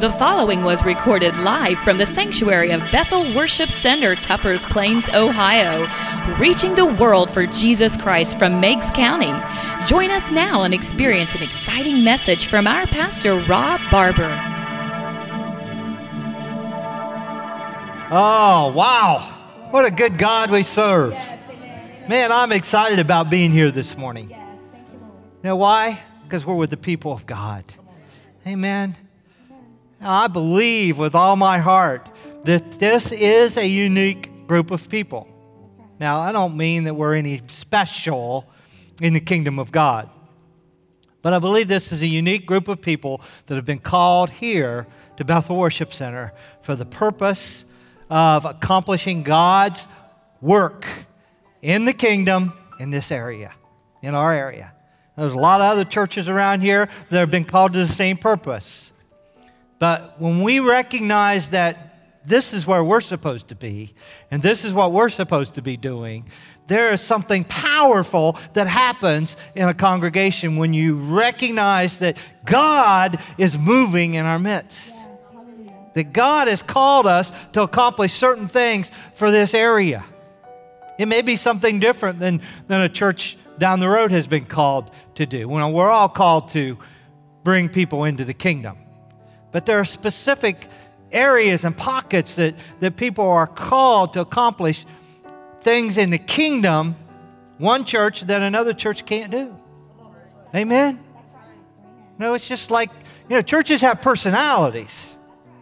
The following was recorded live from the sanctuary of Bethel Worship Center, Tuppers Plains, Ohio, reaching the world for Jesus Christ from Meigs County. Join us now and experience an exciting message from our pastor, Rob Barber. Oh, wow. What a good God we serve. Man, I'm excited about being here this morning. You know why? Because we're with the people of God. Amen. Now, I believe with all my heart that this is a unique group of people. Now, I don't mean that we're any special in the kingdom of God. But I believe this is a unique group of people that have been called here to Bethel Worship Center for the purpose of accomplishing God's work in the kingdom in this area, in our area. There's a lot of other churches around here that have been called to the same purpose. But when we recognize that this is where we're supposed to be, and this is what we're supposed to be doing, there is something powerful that happens in a congregation when you recognize that God is moving in our midst. That God has called us to accomplish certain things for this area. It may be something different than a church down the road has been called to do. Well, we're all called to bring people into the kingdom. But there are specific areas and pockets that people are called to accomplish things in the kingdom, one church that another church can't do. Amen? No, it's just like, churches have personalities.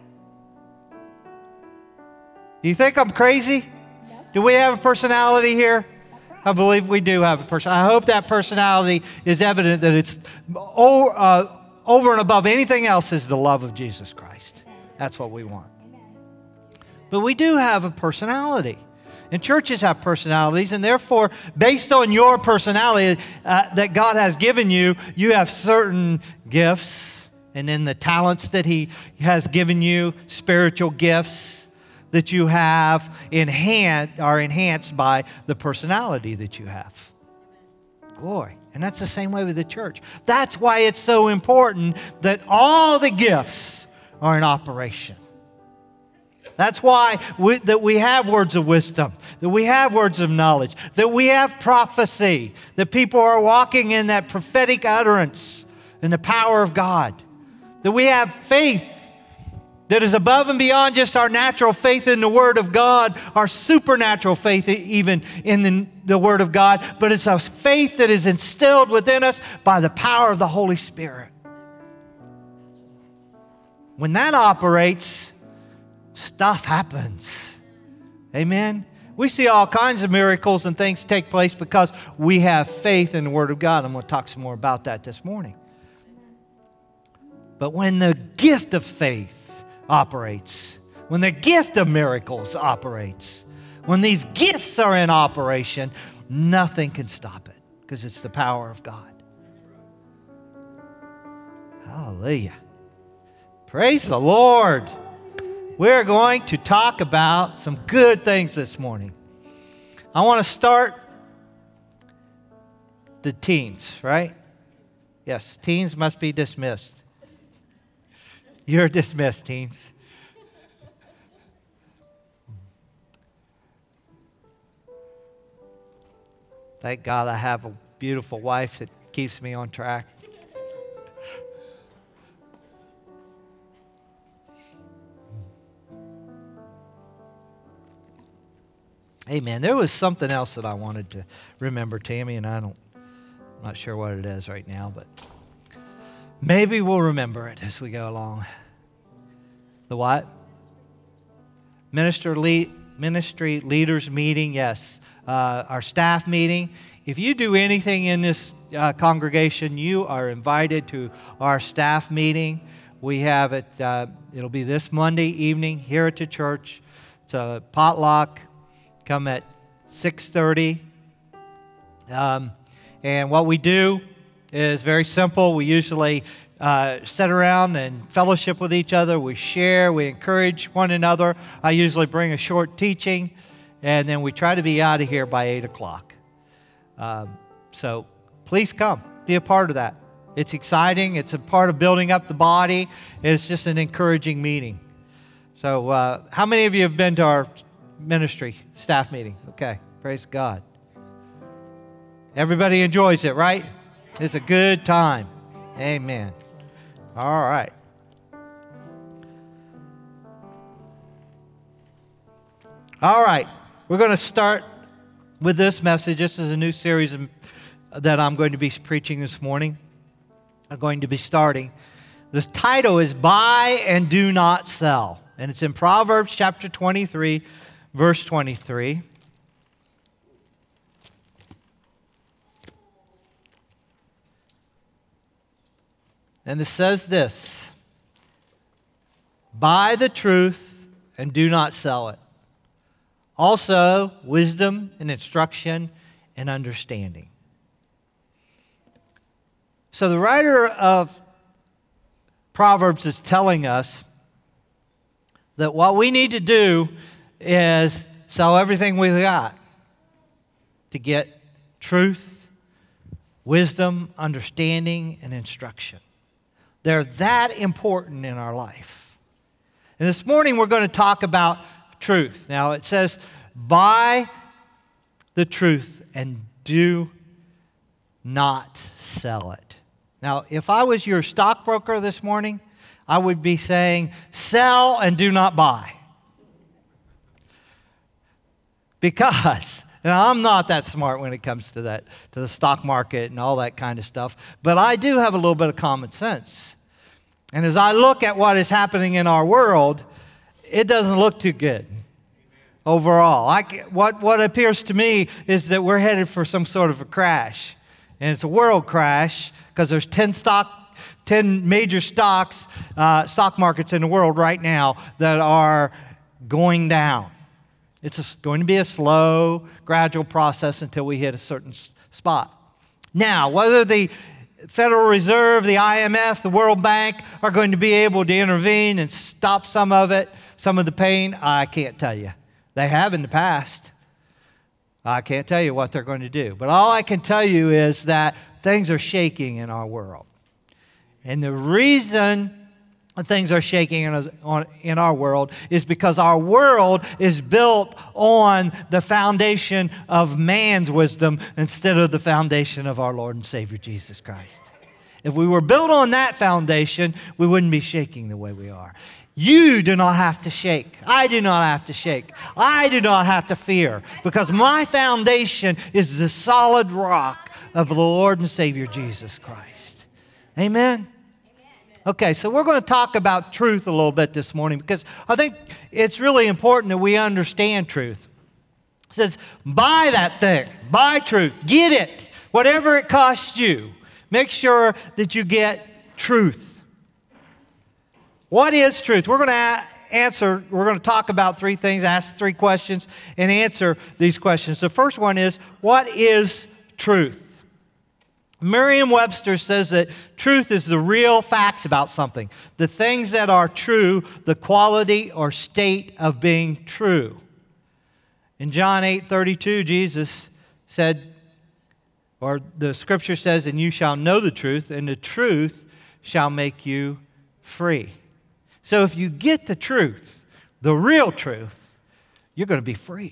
Do you think I'm crazy? Do we have a personality here? I believe we do have a personality. I hope that personality is evident, that it's over and above anything else is the love of Jesus Christ. That's what we want. But we do have a personality. And churches have personalities, and therefore, based on your personality that God has given you, you have certain gifts, and then the talents that He has given you, spiritual gifts that you have are enhanced by the personality that you have. Glory. And that's the same way with the church. That's why it's so important that all the gifts are in operation. That's why we have words of wisdom, that we have words of knowledge, that we have prophecy, that people are walking in that prophetic utterance and the power of God, that we have faith that is above and beyond just our natural faith in the Word of God, our supernatural faith even in the Word of God, but it's a faith that is instilled within us by the power of the Holy Spirit. When that operates, stuff happens. Amen? We see all kinds of miracles and things take place because we have faith in the Word of God. I'm going to talk some more about that this morning. But when the gift of faith operates, when the gift of miracles operates, when these gifts are in operation, nothing can stop it because it's the power of God. Hallelujah. Praise the Lord. We're going to talk about some good things this morning. I want to start the teens, right? Yes, teens must be dismissed. You're dismissed, teens. Thank God I have a beautiful wife that keeps me on track. Amen. There was something else that I wanted to remember, Tammy, and I'm not sure what it is right now, but maybe we'll remember it as we go along. The what? Ministry leaders meeting, yes. Our staff meeting. If you do anything in this congregation, you are invited to our staff meeting. We have it, it'll be this Monday evening here at the church. It's a potluck. Come at 6:30. And what we do is very simple. We usually sit around and fellowship with each other. We share, we encourage one another. I usually bring a short teaching, and then we try to be out of here by 8 o'clock. So please come, be a part of that. It's exciting. It's a part of building up the body. It's just an encouraging meeting. So how many of you have been to our ministry staff meeting? Okay, praise God. Everybody enjoys it, right? It's a good time. Amen. All right. All right. We're going to start with this message. This is a new series that I'm going to be preaching this morning. I'm going to be starting. The title is Buy and Do Not Sell. And it's in Proverbs chapter 23, verse 23. And it says this: buy the truth and do not sell it. Also, wisdom and instruction and understanding. So the writer of Proverbs is telling us that what we need to do is sell everything we've got to get truth, wisdom, understanding, and instruction. They're that important in our life. And this morning we're going to talk about truth. Now it says, buy the truth and do not sell it. Now, if I was your stockbroker this morning, I would be saying, sell and do not buy. Because, and I'm not that smart when it comes to that, to the stock market and all that kind of stuff, but I do have a little bit of common sense. And as I look at what is happening in our world, it doesn't look too good overall. What appears to me is that we're headed for some sort of a crash. And it's a world crash because there's 10 major stock markets in the world right now that are going down. It's going to be a slow, gradual process until we hit a certain spot. Now, whether the Federal Reserve, the IMF, the World Bank are going to be able to intervene and stop some of it, some of the pain, I can't tell you. They have in the past. I can't tell you what they're going to do. But all I can tell you is that things are shaking in our world. And the reason things are shaking in our world is because our world is built on the foundation of man's wisdom instead of the foundation of our Lord and Savior Jesus Christ. If we were built on that foundation, we wouldn't be shaking the way we are. You do not have to shake. I do not have to shake. I do not have to fear, because my foundation is the solid rock of the Lord and Savior Jesus Christ. Amen? Okay, so we're going to talk about truth a little bit this morning, because I think it's really important that we understand truth. It says, buy that thing. Buy truth. Get it. Whatever it costs you. Make sure that you get truth. What is truth? We're going to talk about three things, ask three questions, and answer these questions. The first one is, what is truth? Merriam-Webster says that truth is the real facts about something, the things that are true, the quality or state of being true. In John 8:32, Jesus said, or the scripture says, and you shall know the truth, and the truth shall make you free. So if you get the truth, the real truth, you're going to be free.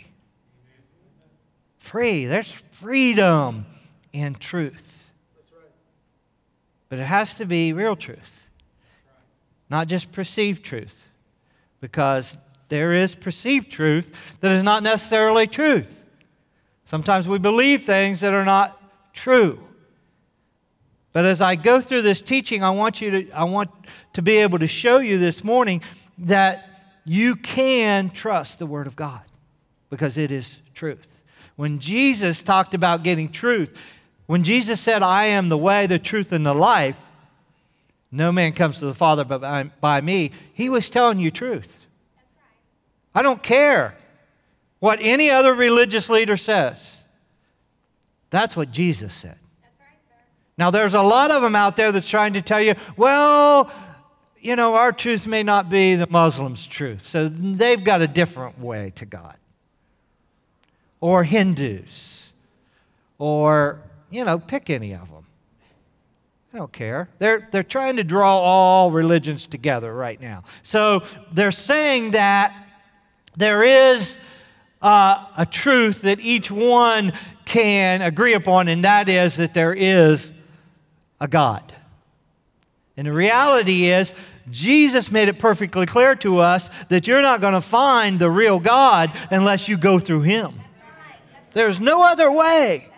Free. There's freedom in truth. But it has to be real truth, not just perceived truth, because there is perceived truth that is not necessarily truth. Sometimes we believe things that are not true. But as I go through this teaching, I want to be able to show you this morning that you can trust the Word of God, because it is truth. When Jesus talked about getting truth, when Jesus said, I am the way, the truth, and the life, no man comes to the Father but by me, He was telling you truth. That's right. I don't care what any other religious leader says. That's what Jesus said. That's right, sir. Now, there's a lot of them out there that's trying to tell you, well, you know, our truth may not be the Muslims' truth, so they've got a different way to God. Or Hindus. Or, you know, pick any of them. They don't care. They're trying to draw all religions together right now. So they're saying that there is a truth that each one can agree upon, and that is that there is a God. And the reality is, Jesus made it perfectly clear to us that you're not going to find the real God unless you go through Him. There's no other way.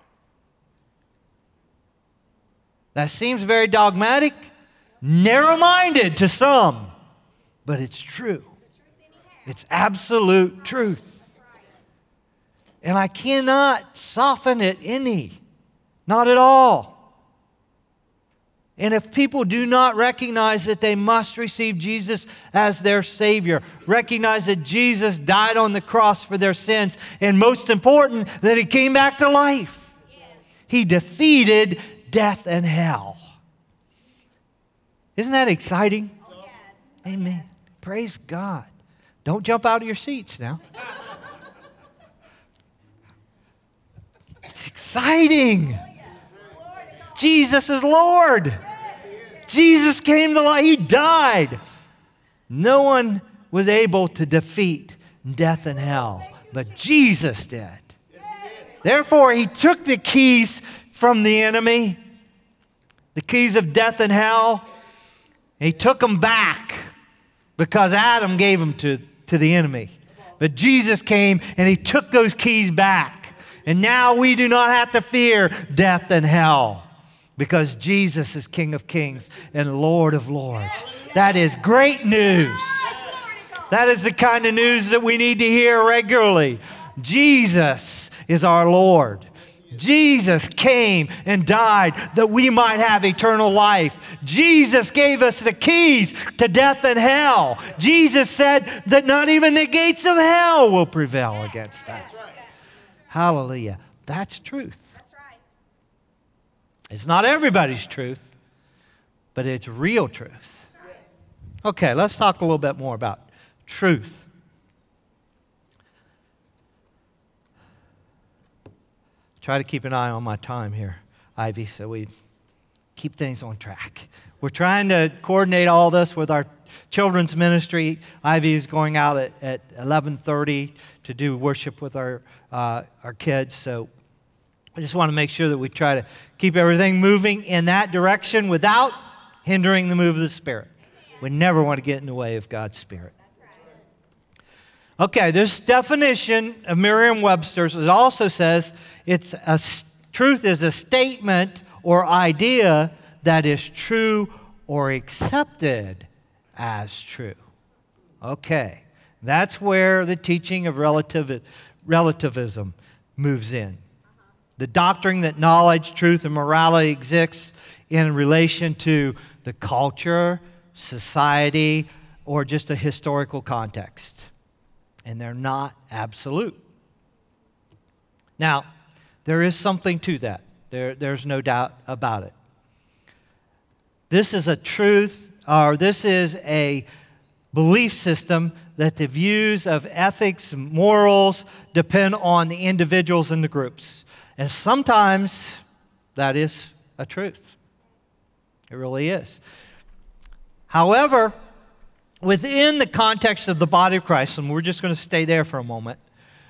That seems very dogmatic, narrow-minded to some, but it's true. It's absolute truth. And I cannot soften it any, not at all. And if people do not recognize that they must receive Jesus as their Savior, recognize that Jesus died on the cross for their sins, and most important, that He came back to life. He defeated death and hell. Isn't that exciting? Oh, yes. Amen. Praise God. Don't jump out of your seats now. It's exciting. Jesus is Lord. Jesus came to life. He died. No one was able to defeat death and hell, but Jesus did. Therefore, He took the keys from the enemy, the keys of death and hell, and He took them back because Adam gave them to the enemy. But Jesus came and He took those keys back. And now we do not have to fear death and hell because Jesus is King of Kings and Lord of Lords. That is great news. That is the kind of news that we need to hear regularly. Jesus is our Lord. Jesus came and died that we might have eternal life. Jesus gave us the keys to death and hell. Jesus said that not even the gates of hell will prevail against us. Hallelujah. That's truth. That's right. It's not everybody's truth, but it's real truth. Okay, let's talk a little bit more about truth. Try to keep an eye on my time here, Ivy, so we keep things on track. We're trying to coordinate all this with our children's ministry. Ivy is going out at 11:30 to do worship with our kids. So I just want to make sure that we try to keep everything moving in that direction without hindering the move of the Spirit. We never want to get in the way of God's Spirit. Okay, this definition of Merriam-Webster's, it also says truth is a statement or idea that is true or accepted as true. Okay, that's where the teaching of relativism moves in. The doctrine that knowledge, truth, and morality exists in relation to the culture, society, or just a historical context. And they're not absolute. Now, there is something to that. There's no doubt about it. This is a truth, or this is a belief system that the views of ethics and morals depend on the individuals and the groups. And sometimes that is a truth. It really is. However, within the context of the body of Christ, and we're just going to stay there for a moment,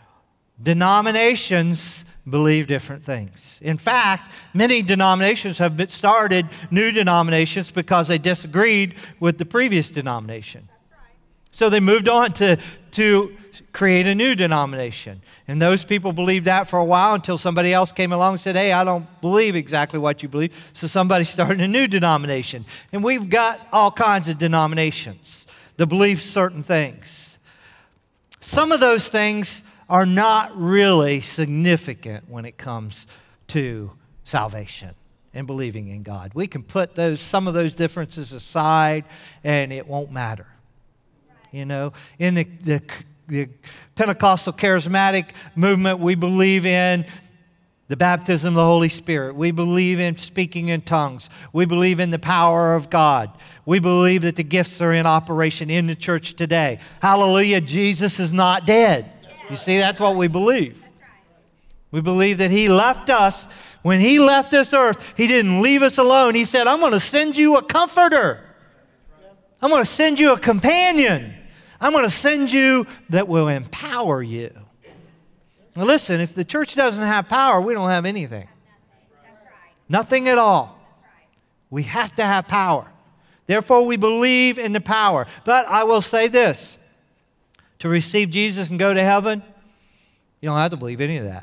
denominations believe different things. In fact, many denominations have started new denominations because they disagreed with the previous denomination. So they moved on to create a new denomination. And those people believed that for a while until somebody else came along and said, hey, I don't believe exactly what you believe. So somebody started a new denomination. And we've got all kinds of denominations that believe certain things. Some of those things are not really significant when it comes to salvation and believing in God. We can put some of those differences aside and it won't matter. You know, in the Pentecostal charismatic movement, we believe in the baptism of the Holy Spirit. We believe in speaking in tongues. We believe in the power of God. We believe that the gifts are in operation in the church today. Hallelujah, Jesus is not dead. You see, that's what we believe. We believe that He left us When He left this earth, He didn't leave us alone. He said, I'm going to send you a comforter. I'm going to send you a companion. I'm going to send you that will empower you. Now listen, if the church doesn't have power, we don't have anything. Nothing at all. We have to have power. Therefore, we believe in the power. But I will say this. To receive Jesus and go to heaven, you don't have to believe any of that.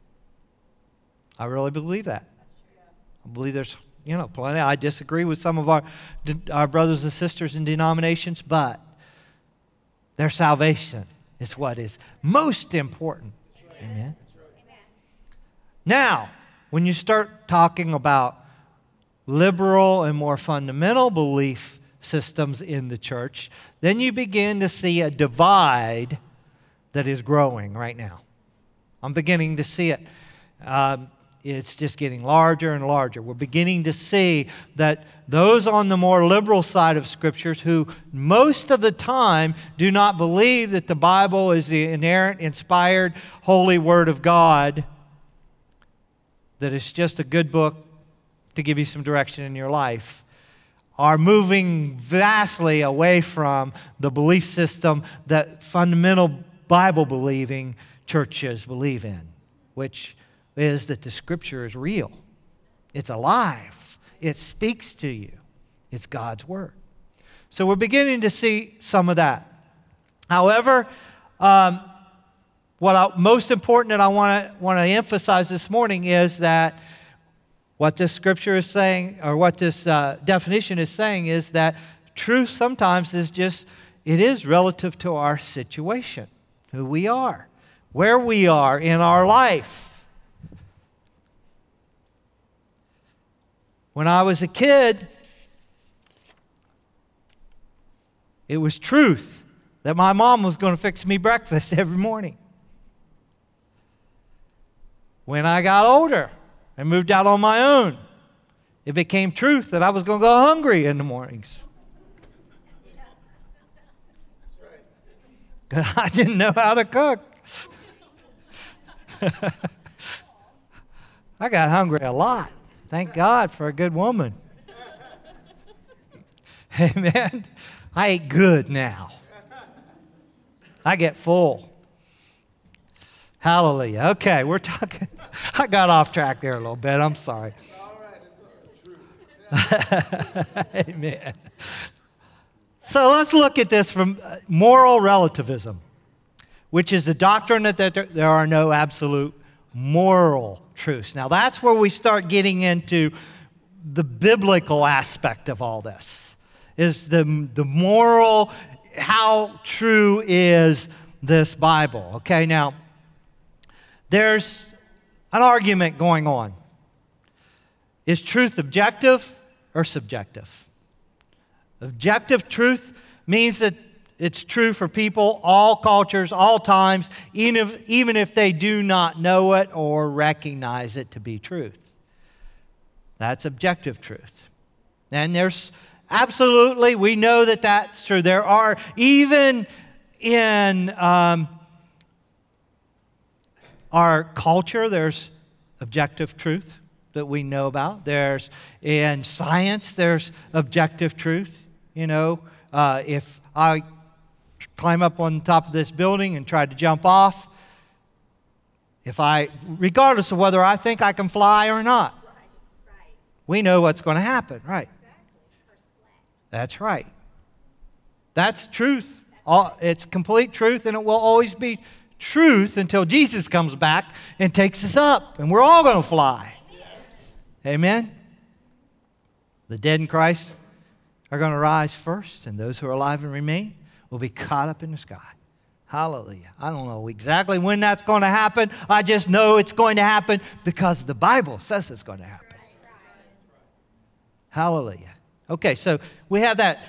I really believe that. I believe there's, plenty. I disagree with some of our brothers and sisters in denominations, but their salvation is what is most important. Amen. Now, when you start talking about liberal and more fundamental belief systems in the church, then you begin to see a divide that is growing right now. I'm beginning to see it. It's just getting larger and larger. We're beginning to see that those on the more liberal side of Scriptures who most of the time do not believe that the Bible is the inerrant, inspired, holy Word of God, that it's just a good book to give you some direction in your life, are moving vastly away from the belief system that fundamental Bible-believing churches believe in, which is that the Scripture is real. It's alive. It speaks to you. It's God's Word. So we're beginning to see some of that. However, most important that I want to emphasize this morning is that what this Scripture is saying, or what this definition is saying, is that truth sometimes is it is relative to our situation, who we are, where we are in our life. When I was a kid, it was truth that my mom was going to fix me breakfast every morning. When I got older and moved out on my own, it became truth that I was going to go hungry in the mornings. Because I didn't know how to cook. I got hungry a lot. Thank God for a good woman. Amen. I ate good now. I get full. Hallelujah. Okay, we're talking. I got off track there a little bit. I'm sorry. Amen. So let's look at this from moral relativism, which is the doctrine that there are no absolute moral truths. Now that's where we start getting into the biblical aspect of all this, is the moral, how true is this Bible? Okay, now there's an argument going on. Is truth objective or subjective? Objective truth means that it's true for people, all cultures, all times, even if they do not know it or recognize it to be truth. That's objective truth. And there's absolutely, we know that that's true. There are, even in our culture, there's objective truth that we know about. There's, in science, there's objective truth. If I climb up on top of this building and try to jump off, regardless of whether I think I can fly or not, we know what's going to happen, right? That's right. That's truth. It's complete truth, and it will always be truth until Jesus comes back and takes us up, and we're all going to fly. Amen? The dead in Christ are going to rise first, and those who are alive and remain will be caught up in the sky. Hallelujah. I don't know exactly when that's going to happen. I just know it's going to happen because the Bible says it's going to happen. Hallelujah. Okay, so we have that.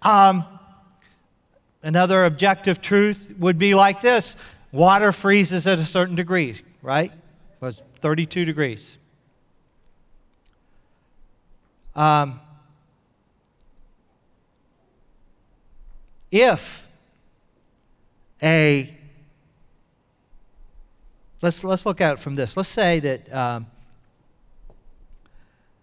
Another objective truth would be like this. Water freezes at a certain degree, right? It was 32 degrees. Let's look at it from this. Let's say that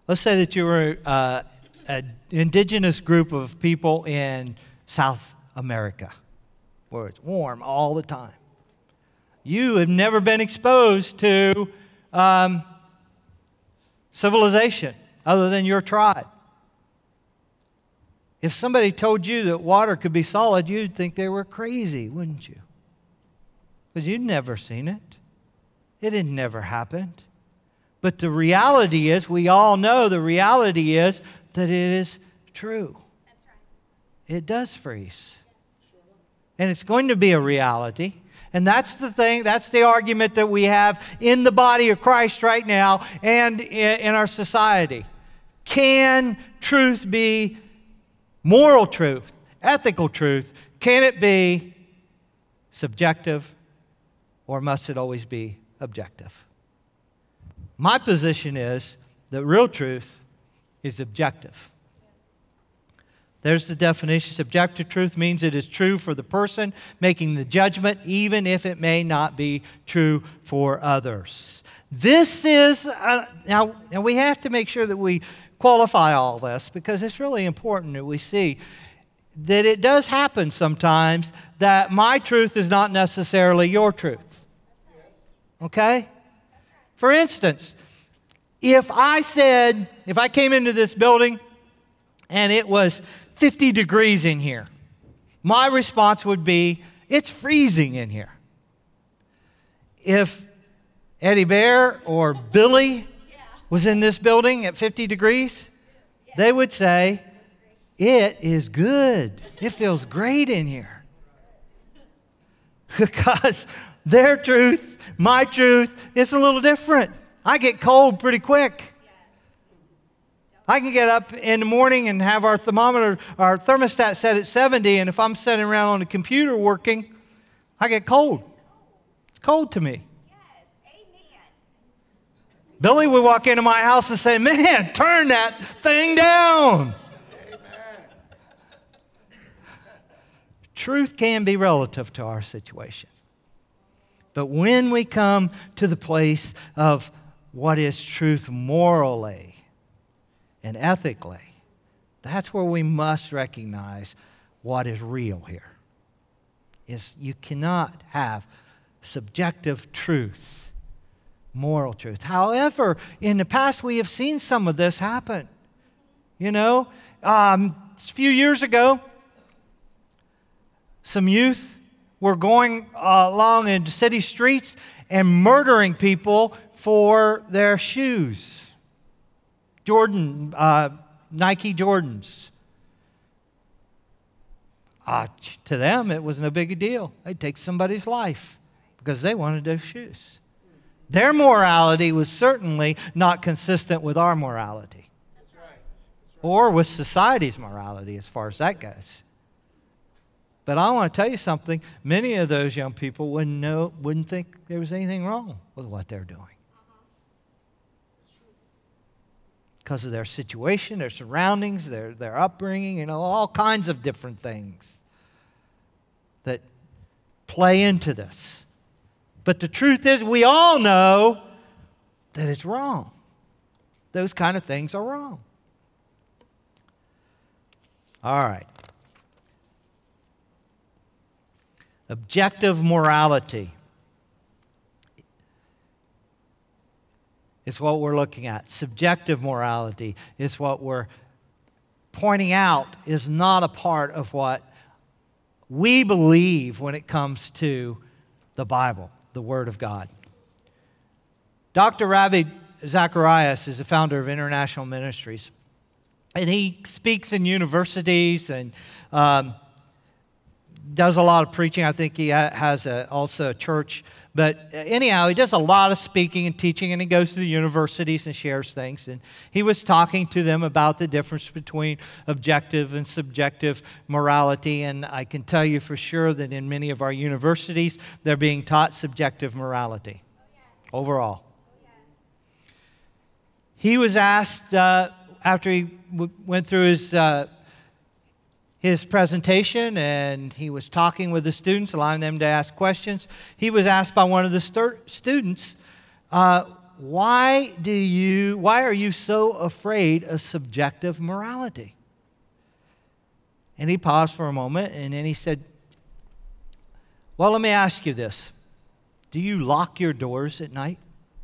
Let's say that you were an indigenous group of people in South America, where it's warm all the time. You have never been exposed to civilization other than your tribe. If somebody told you that water could be solid, you'd think they were crazy, wouldn't you? Because you'd never seen it. It had never happened. But the reality is, we all know the reality is that it is true. That's right. It does freeze. And it's going to be a reality. And that's the thing, that's the argument that we have in the body of Christ right now and in our society. Can truth be moral truth, ethical truth? Can it be subjective, or must it always be objective? My position is that real truth is objective. There's the definition. Subjective truth means it is true for the person making the judgment, even if it may not be true for others. This is, now we have to make sure that we qualify all this, because it's really important that we see that it does happen sometimes that my truth is not necessarily your truth. Okay? For instance, if I came into this building and it was 50 degrees in here, my response would be, it's freezing in here. If Eddie Bear or Billy was in this building at 50 degrees, they would say, it is good. It feels great in here. Because their truth, my truth, is a little different. I get cold pretty quick. I can get up in the morning and have our thermostat set at 70, and if I'm sitting around on the computer working, I get cold. It's cold to me. Yes, amen. Billy would walk into my house and say, man, turn that thing down. Amen. Truth can be relative to our situation. But when we come to the place of what is truth morally and ethically, that's where we must recognize what is real here. You cannot have subjective truth, moral truth. However, in the past we have seen some of this happen. You know, a few years ago, some youth were going along in city streets and murdering people for their shoes. Nike Jordans. To them, it wasn't a big deal. They'd take somebody's life because they wanted those shoes. Their morality was certainly not consistent with our morality. That's right. Or with society's morality as far as that goes. But I want to tell you something. Many of those young people wouldn't think there was anything wrong with what they're doing. Because of their situation, their surroundings, their upbringing, all kinds of different things that play into this. But the truth is, we all know that it's wrong. Those kind of things are wrong. All right. Objective morality is what we're looking at. Subjective morality is what we're pointing out is not a part of what we believe when it comes to the Bible, the Word of God. Dr. Ravi Zacharias is the founder of International Ministries, and he speaks in universities and does a lot of preaching. I think he has also a church. But anyhow, he does a lot of speaking and teaching, and he goes to the universities and shares things. And he was talking to them about the difference between objective and subjective morality. And I can tell you for sure that in many of our universities, they're being taught subjective morality overall. He was asked, after he went through his presentation and he was talking with the students, allowing them to ask questions, he was asked by one of the students, why are you so afraid of subjective morality? And he paused for a moment, and then he said, well, let me ask you this. Do you lock your doors at night?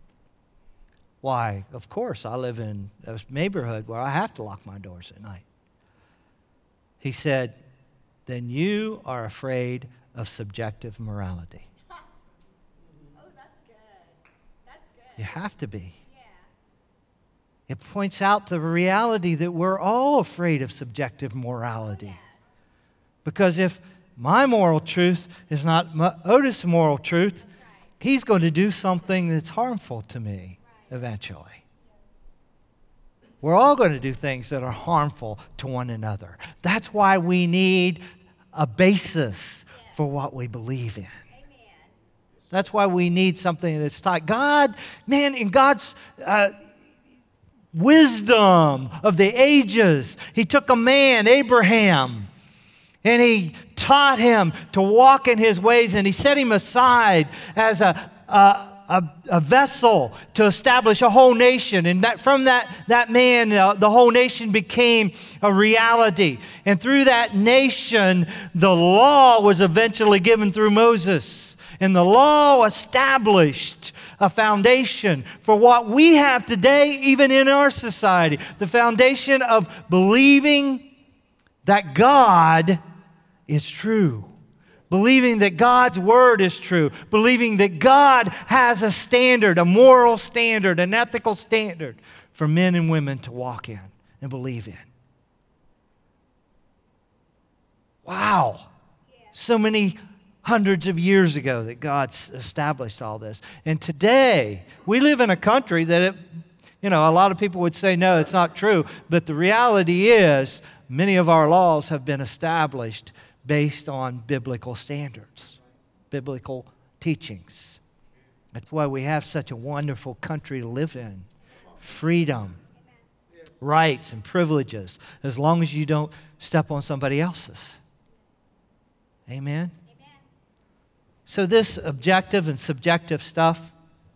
Why, of course, I live in a neighborhood where I have to lock my doors at night. He said, then you are afraid of subjective morality. Oh, that's good. That's good. You have to be. Yeah. It points out the reality that we're all afraid of subjective morality. Yes. Because if my moral truth is not Otis' moral truth, he's going to do something that's harmful to me eventually. We're all going to do things that are harmful to one another. That's why we need a basis for what we believe in. That's why we need something that's taught. God, man, in God's wisdom of the ages, He took a man, Abraham, and He taught him to walk in His ways, and He set him aside as a vessel to establish a whole nation. And that from that man, the whole nation became a reality. And through that nation, the law was eventually given through Moses. And the law established a foundation for what we have today, even in our society. The foundation of believing that God is true. Believing that God's Word is true. Believing that God has a standard, a moral standard, an ethical standard for men and women to walk in and believe in. Wow. So many hundreds of years ago that God established all this. And today, we live in a country that, a lot of people would say, no, it's not true. But the reality is, many of our laws have been established based on biblical standards, biblical teachings. That's why we have such a wonderful country to live in. Freedom, rights, and privileges, as long as you don't step on somebody else's. Amen? So this objective and subjective stuff,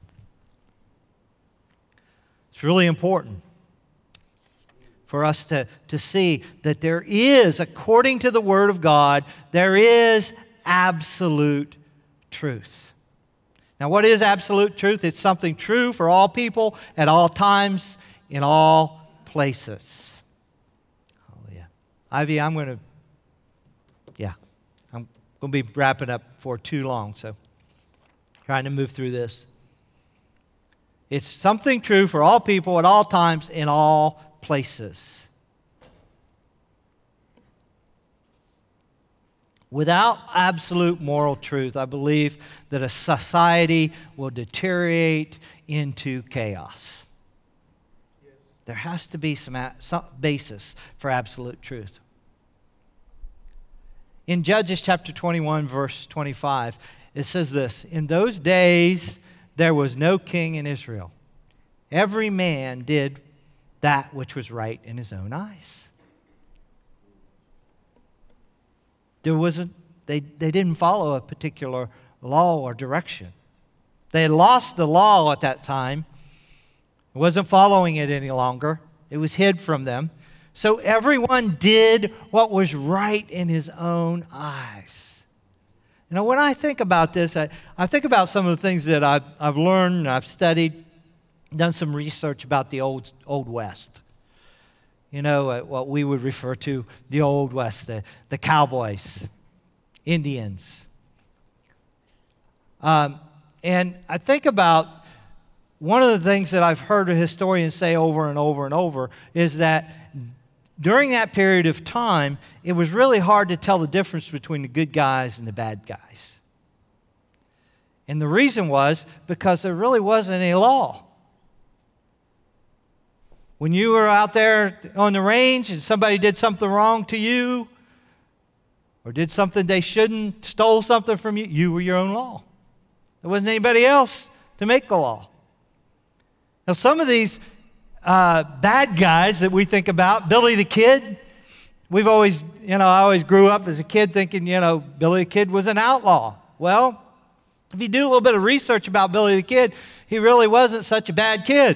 it's really important for us to see that there is, according to the Word of God, there is absolute truth. Now, what is absolute truth? It's something true for all people, at all times, in all places. Hallelujah. Ivy, I'm going to be wrapping up for too long, so trying to move through this. It's something true for all people, at all times, in all places. Without absolute moral truth, I believe that a society will deteriorate into chaos. There has to be some basis for absolute truth. In Judges chapter 21, verse 25, it says this, in those days there was no king in Israel. Every man did that which was right in his own eyes. They didn't follow a particular law or direction. They had lost the law at that time. It wasn't following it any longer. It was hid from them. So everyone did what was right in his own eyes. When I think about this, I think about some of the things that I've learned and I've studied, done some research about the Old West. What we would refer to the Old West, the cowboys, Indians. And I think about one of the things that I've heard a historian say over and over and over is that during that period of time, it was really hard to tell the difference between the good guys and the bad guys. And the reason was because there really wasn't any law. When you were out there on the range and somebody did something wrong to you or did something they shouldn't, stole something from you, you were your own law. There wasn't anybody else to make the law. Now, some of these bad guys that we think about, Billy the Kid, I always grew up as a kid thinking, Billy the Kid was an outlaw. Well, If you do a little bit of research about Billy the Kid, he really wasn't such a bad kid.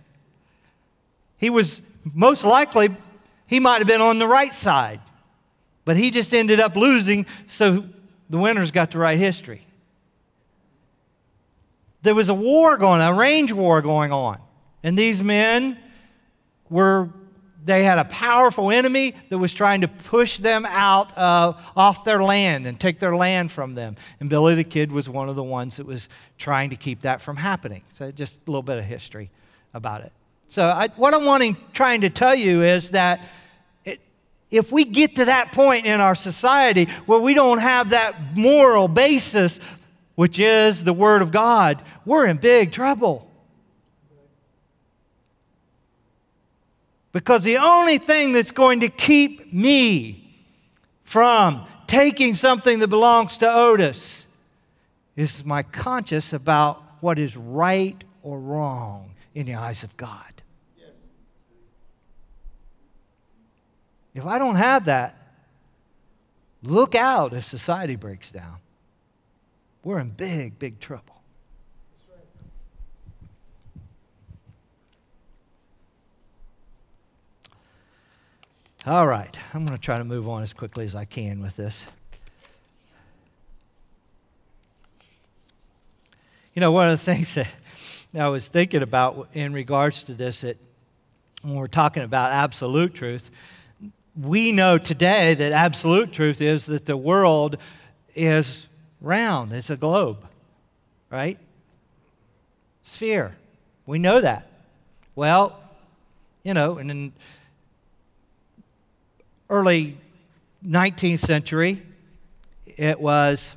He was, most likely, he might have been on the right side. But he just ended up losing, so the winners got to write history. There was a war going on, a range war going on. And these men they had a powerful enemy that was trying to push them off their land and take their land from them. And Billy the Kid was one of the ones that was trying to keep that from happening. So just a little bit of history about it. So what I'm trying to tell you is that if we get to that point in our society where we don't have that moral basis, which is the Word of God, we're in big trouble. Because the only thing that's going to keep me from taking something that belongs to Otis is my conscience about what is right or wrong in the eyes of God. Yes. If I don't have that, look out if society breaks down. We're in big, big trouble. All right, I'm going to try to move on as quickly as I can with this. You know, one of the things that I was thinking about in regards to this, that when we're talking about absolute truth, we know today that absolute truth is that the world is round. It's a globe, right? Sphere. We know that. Well, you know, and in early 19th century, it was,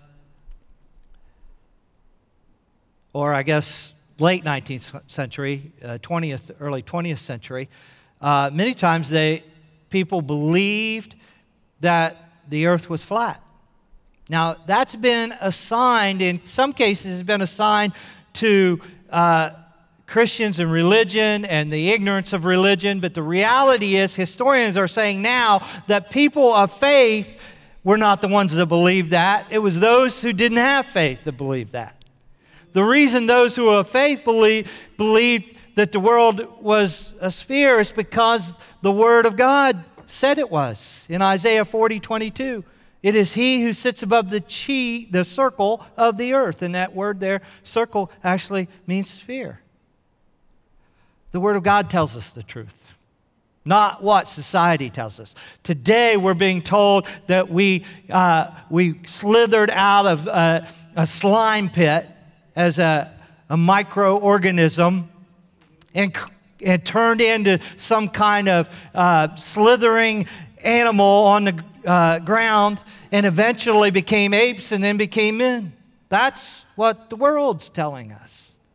or I guess late 19th century, early 20th century, many times people believed that the earth was flat. Now, that's been assigned, in some cases, it's been assigned to Christians and religion and the ignorance of religion, but the reality is historians are saying now that people of faith were not the ones that believed that. It was those who didn't have faith that believed that. The reason those who are of faith believed that the world was a sphere is because the Word of God said it was. In Isaiah 40:22, it is He who sits above the circle of the earth. And that word there, circle, actually means sphere. The Word of God tells us the truth, not what society tells us. Today we're being told that we slithered out of a slime pit as a microorganism and turned into some kind of slithering animal on the ground and eventually became apes and then became men. That's what the world's telling us.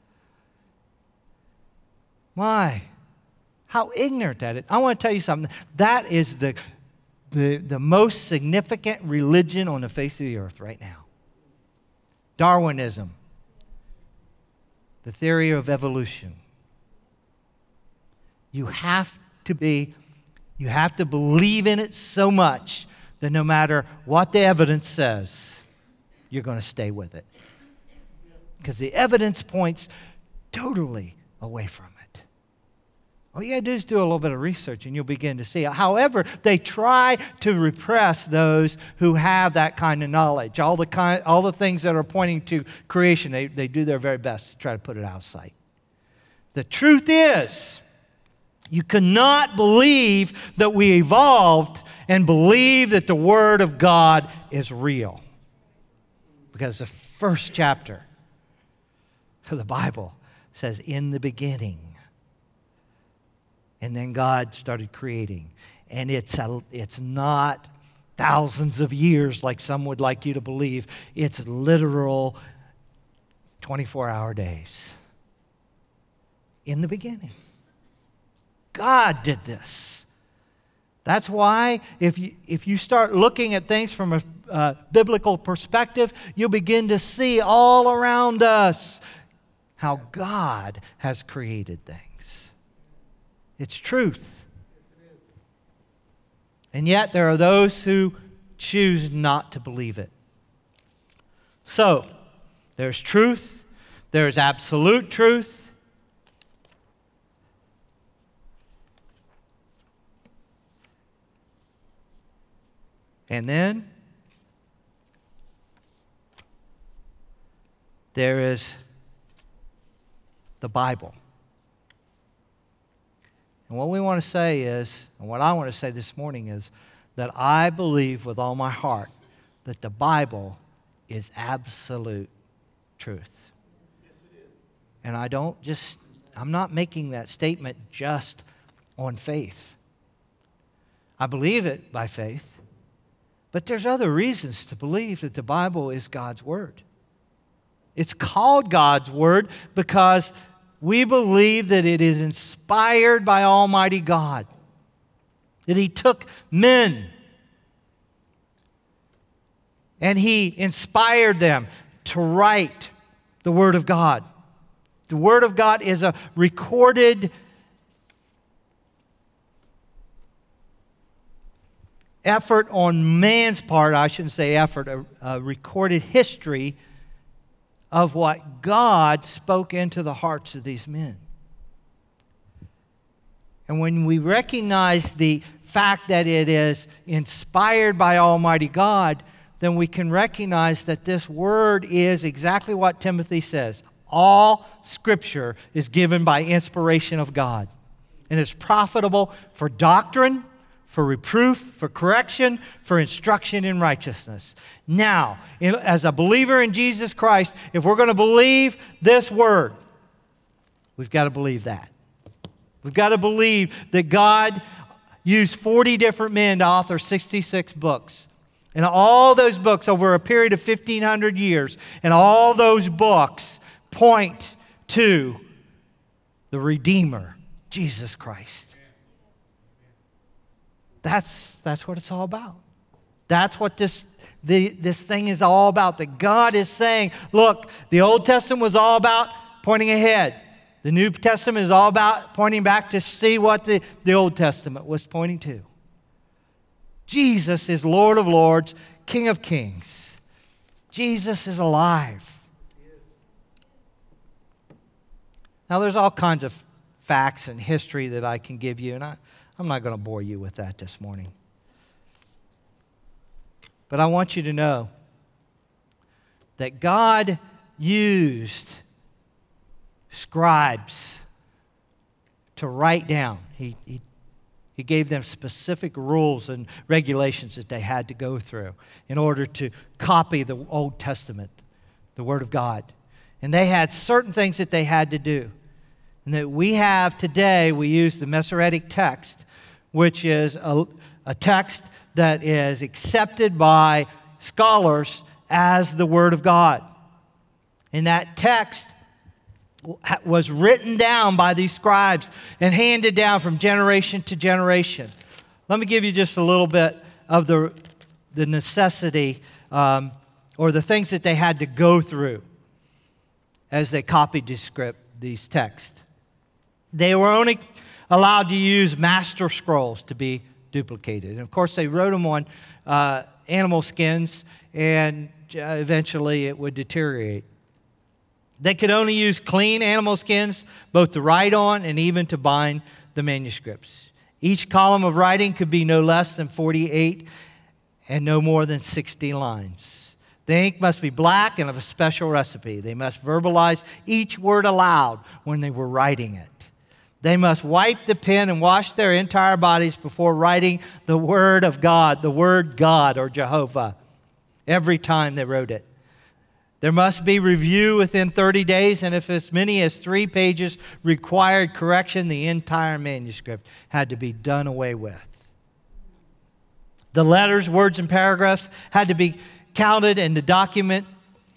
My, how ignorant that is. I want to tell you something. That is the most significant religion on the face of the earth right now. Darwinism. The theory of evolution. You have to believe in it so much that no matter what the evidence says, you're going to stay with it. Because the evidence points totally away from it. All you got to do is do a little bit of research and you'll begin to see. However, they try to repress those who have that kind of knowledge. All the things that are pointing to creation, they do their very best to try to put it out of sight. The truth is, you cannot believe that we evolved and believe that the Word of God is real. Because the first chapter of the Bible says, in the beginning. And then God started creating. And it's not thousands of years like some would like you to believe. It's literal 24-hour days. In the beginning. God did this. That's why if you start looking at things from a biblical perspective, you'll begin to see all around us how God has created things. It's truth. And yet there are those who choose not to believe it. So, There's truth. There's absolute truth. And then there is the Bible. And what we want to say is, and what I want to say this morning is, that I believe with all my heart that the Bible is absolute truth. Yes, it is. And I'm not making that statement just on faith. I believe it by faith, but there's other reasons to believe that the Bible is God's Word. It's called God's Word because we believe that it is inspired by Almighty God. That He took men and He inspired them to write the Word of God. The Word of God is a recorded effort on man's part, I shouldn't say effort, a recorded history of what God spoke into the hearts of these men. And when we recognize the fact that it is inspired by Almighty God, then we can recognize that this word is exactly what Timothy says. All Scripture is given by inspiration of God. And it's profitable for doctrine, for reproof, for correction, for instruction in righteousness. Now, as a believer in Jesus Christ, if we're going to believe this word, we've got to believe that. We've got to believe that God used 40 different men to author 66 books. And all those books over a period of 1,500 years, and all those books point to the Redeemer, Jesus Christ. That's what it's all about. That's what this thing is all about. That God is saying, look, the Old Testament was all about pointing ahead. The New Testament is all about pointing back to see what the Old Testament was pointing to. Jesus is Lord of Lords, King of Kings. Jesus is alive. Now, there's all kinds of facts and history that I can give you, and I'm not going to bore you with that this morning. But I want you to know that God used scribes to write down. He gave them specific rules and regulations that they had to go through in order to copy the Old Testament, the Word of God. And they had certain things that they had to do. And that we have today, we use the Masoretic text, which is a text that is accepted by scholars as the Word of God. And that text was written down by these scribes and handed down from generation to generation. Let me give you just a little bit of the necessity or the things that they had to go through as they copied these texts. They were only allowed to use master scrolls to be duplicated. And of course, they wrote them on animal skins, and eventually it would deteriorate. They could only use clean animal skins, both to write on and even to bind the manuscripts. Each column of writing could be no less than 48 and no more than 60 lines. The ink must be black and of a special recipe. They must verbalize each word aloud when they were writing it. They must wipe the pen and wash their entire bodies before writing the Word of God, the word God or Jehovah, every time they wrote it. There must be review within 30 days, and if as many as 3 pages required correction, the entire manuscript had to be done away with. The letters, words, and paragraphs had to be counted, and the document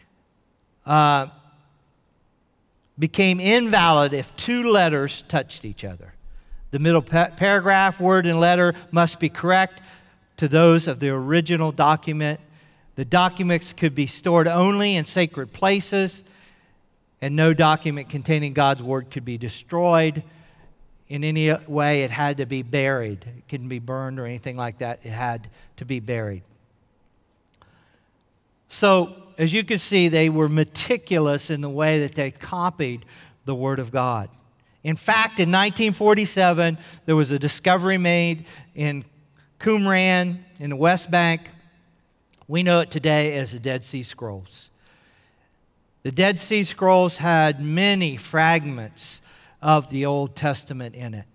became invalid if 2 letters touched each other. The middle paragraph, word, and letter must be correct to those of the original document. The documents could be stored only in sacred places, and no document containing God's Word could be destroyed in any way. It had to be buried. It couldn't be burned or anything like that. It had to be buried. So as you can see, they were meticulous in the way that they copied the Word of God. In fact, in 1947, there was a discovery made in Qumran in the West Bank. We know it today as the Dead Sea Scrolls. The Dead Sea Scrolls had many fragments of the Old Testament in it.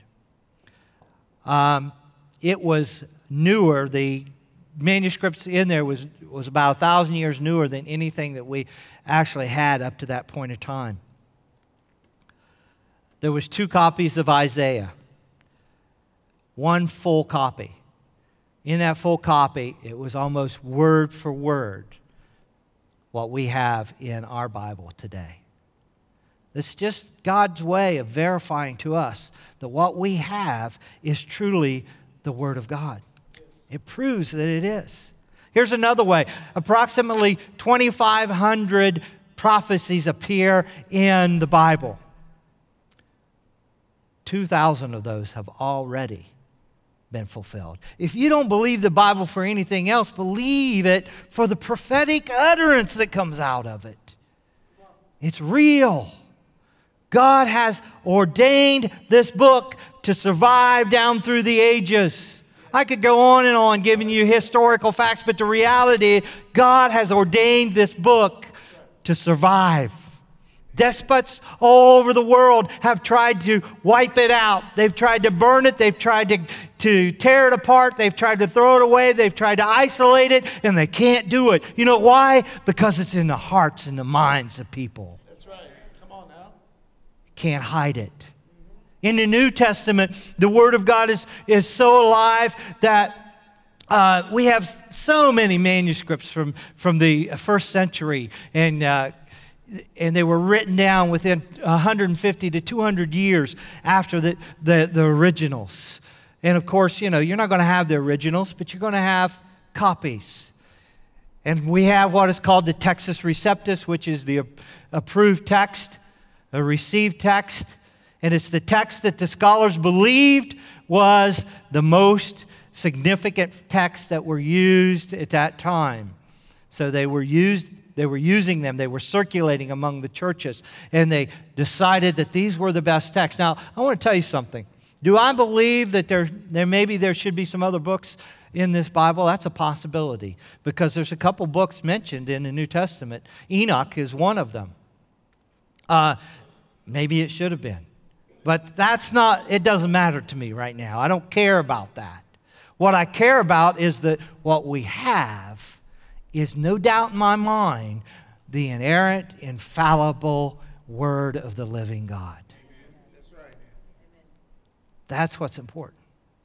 It was newer. The manuscripts in there was about 1,000 years newer than anything that we actually had up to that point in time. There was 2 copies of Isaiah, 1 full copy. In that full copy, it was almost word for word what we have in our Bible today. It's just God's way of verifying to us that what we have is truly the Word of God. It proves that it is. Here's another way. Approximately 2,500 prophecies appear in the Bible. 2,000 of those have already been fulfilled. If you don't believe the Bible for anything else, believe it for the prophetic utterance that comes out of it. It's real. God has ordained this book to survive down through the ages. I could go on and on giving you historical facts, but the reality, God has ordained this book to survive. Despots all over the world have tried to wipe it out. They've tried to burn it. They've tried to tear it apart. They've tried to throw it away. They've tried to isolate it, and they can't do it. You know why? Because it's in the hearts and the minds of people. That's right. Come on now. Can't hide it. In the New Testament, the Word of God is so alive that we have so many manuscripts from the first century, and they were written down within 150 to 200 years after the originals. And of course, you know, you're not going to have the originals, but you're going to have copies. And we have what is called the Textus Receptus, which is the approved text, a received text. And it's the text that the scholars believed was the most significant text that were used at that time. So they were using them, they were circulating among the churches, and they decided that these were the best texts. Now, I want to tell you something. Do I believe that there should be some other books in this Bible? That's a possibility, because there's a couple books mentioned in the New Testament. Enoch is one of them. Maybe it should have been. But it doesn't matter to me right now. I don't care about that. What I care about is that what we have is no doubt in my mind the inerrant, infallible Word of the living God. Amen. That's right. That's what's important.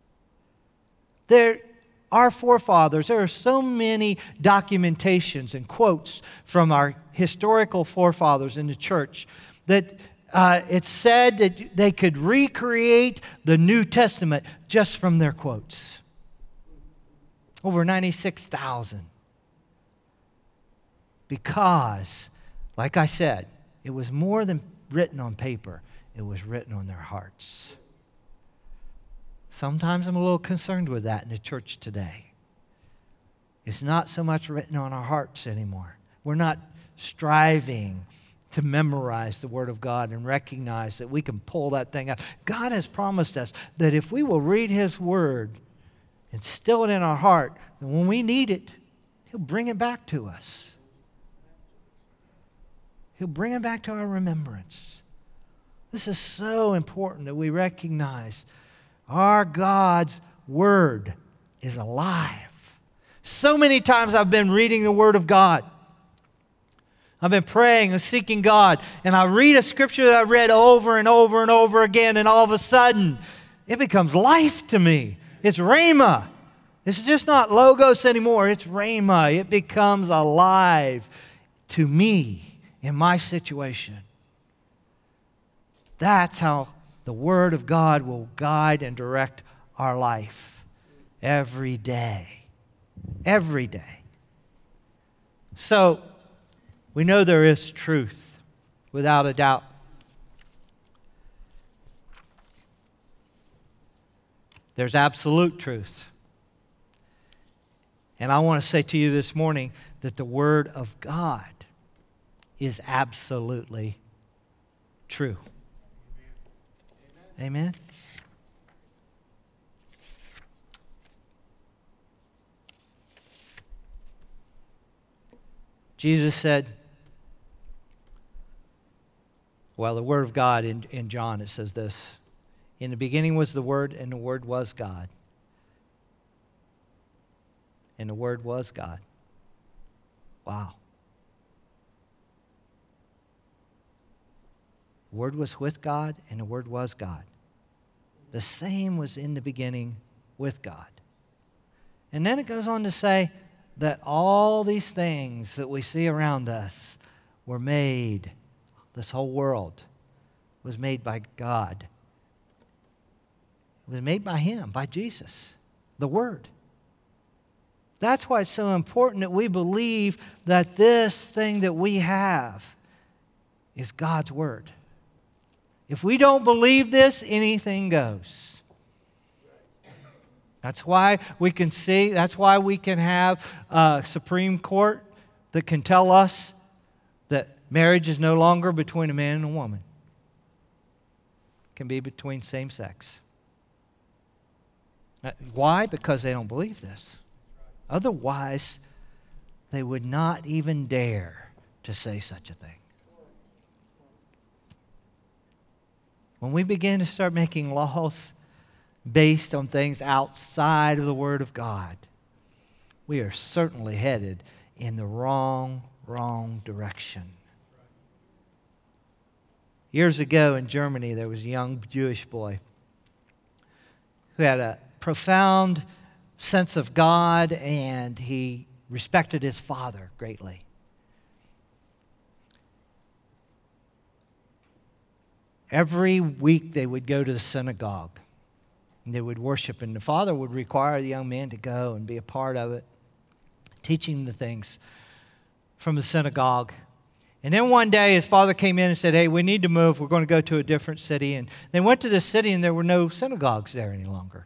Our forefathers, there are so many documentations and quotes from our historical forefathers in the church that it's said that they could recreate the New Testament just from their quotes. Over 96,000. Because, like I said, it was more than written on paper. It was written on their hearts. Sometimes I'm a little concerned with that in the church today. It's not so much written on our hearts anymore. We're not striving to memorize the Word of God and recognize that we can pull that thing out. God has promised us that if we will read His Word and still it in our heart, then when we need it, He'll bring it back to us. He'll bring it back to our remembrance. This is so important that we recognize our God's Word is alive. So many times I've been reading the Word of God. I've been praying and seeking God, and I read a scripture that I read over and over and over again, and all of a sudden, it becomes life to me. It's Rhema. It's just not Logos anymore. It's Rhema. It becomes alive to me in my situation. That's how the Word of God will guide and direct our life every day. Every day. So, we know there is truth, without a doubt. There's absolute truth. And I want to say to you this morning that the Word of God is absolutely true. Amen? Jesus said, well, the Word of God in John, it says this, in the beginning was the Word, and the Word was God. And the Word was God. Wow. The Word was with God, and the Word was God. The same was in the beginning with God. And then it goes on to say that all these things that we see around us were made, this whole world was made by God. It was made by Him, by Jesus, the Word. That's why it's so important that we believe that this thing that we have is God's Word. If we don't believe this, anything goes. That's why we can see, that's why we can have a Supreme Court that can tell us that marriage is no longer between a man and a woman. It can be between same sex. Why? Because they don't believe this. Otherwise, they would not even dare to say such a thing. When we begin to start making laws based on things outside of the Word of God, we are certainly headed in the wrong direction. Years ago in Germany, there was a young Jewish boy who had a profound sense of God, and he respected his father greatly. Every week they would go to the synagogue and they would worship, and the father would require the young man to go and be a part of it, teaching the things from the synagogue. And then one day his father came in and said, hey, we need to move. We're going to go to a different city. And they went to the city and there were no synagogues there any longer.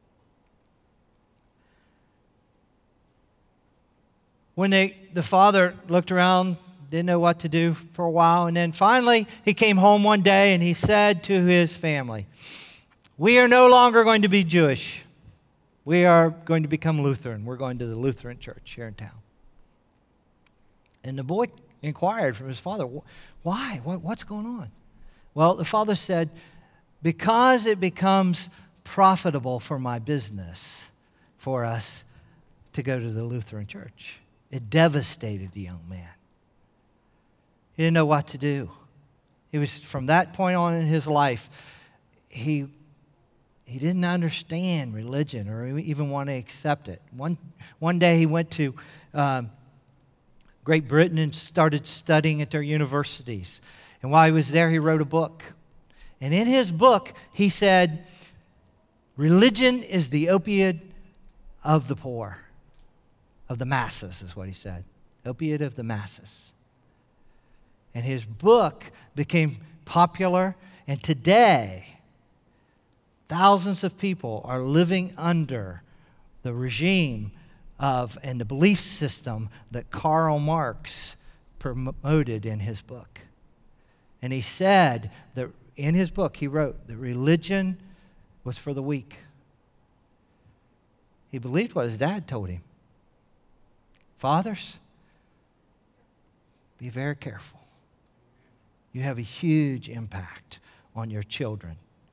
When the father looked around, didn't know what to do for a while, and then finally he came home one day and he said to his family, we are no longer going to be Jewish. We are going to become Lutheran. We're going to the Lutheran church here in town. And the boy inquired from his father, why? What's going on? Well, the father said, because it becomes profitable for my business for us to go to the Lutheran church. It devastated the young man. He didn't know what to do. He was, from that point on in his life, he didn't understand religion or even want to accept it. One day he went to Great Britain and started studying at their universities. And while he was there, he wrote a book. And in his book, he said, religion is the opiate of the poor, of the masses, is what he said. Opiate of the masses. And his book became popular, and today, thousands of people are living under the regime of and the belief system that Karl Marx promoted in his book. And he said that in his book, he wrote that religion was for the weak. He believed what his dad told him. Fathers, be very careful. You have a huge impact on your children.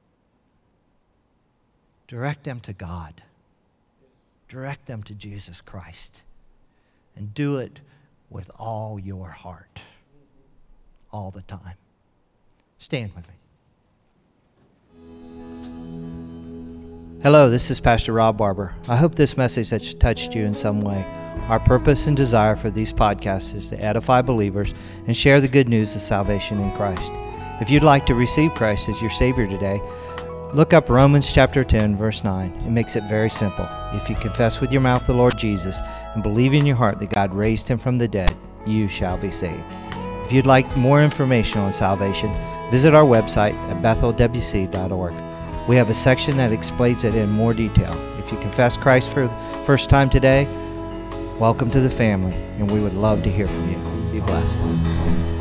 Direct them to God. Direct them to Jesus Christ. And do it with all your heart. All the time. Stand with me. Hello, this is Pastor Rob Barber. I hope this message has touched you in some way. Our purpose and desire for these podcasts is to edify believers and share the good news of salvation in Christ. If you'd like to receive Christ as your Savior today, look up Romans chapter 10, verse 9. It makes it very simple. If you confess with your mouth the Lord Jesus and believe in your heart that God raised him from the dead, you shall be saved. If you'd like more information on salvation, visit our website at bethelwc.org. We have a section that explains it in more detail. If you confess Christ for the first time today, welcome to the family, and we would love to hear from you. Be blessed.